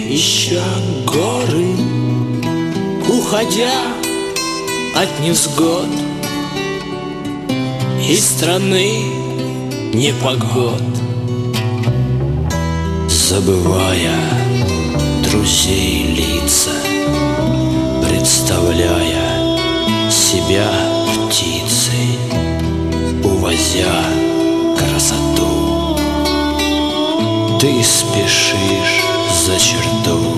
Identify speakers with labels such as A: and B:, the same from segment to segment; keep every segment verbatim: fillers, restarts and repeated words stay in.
A: ища горы, уходя от невзгод из страны непогод, забывая друзей лица, представляя себя птицей, увозя красоту. Ты спешишь за черту.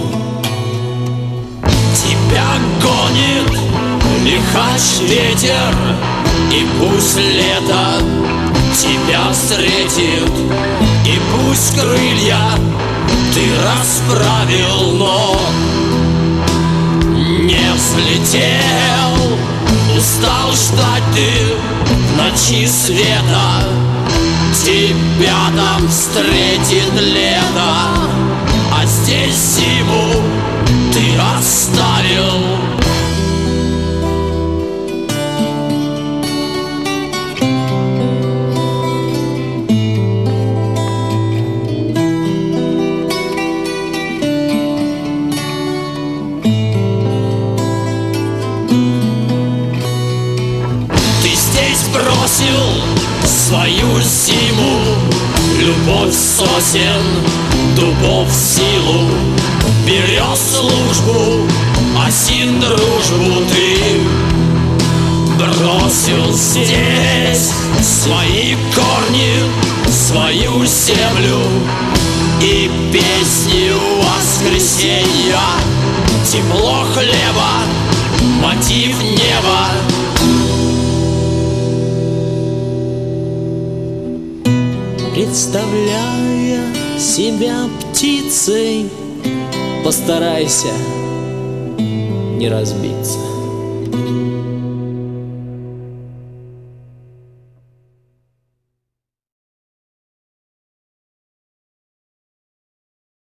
A: Тебя гонит лихач ветер, и пусть лето тебя встретит, и пусть крылья ты расправил, но не взлетел. Устал ждать ты в ночи света, тебя там встретит лето, а здесь зиму ты оставил. Бросил свою зиму, любовь сосен, дубов силу, берез службу, осин дружбу. Ты бросил здесь свои корни, свою землю и песни воскресенья, тепло хлеба, мотив неба. Представляя себя птицей, постарайся не разбиться.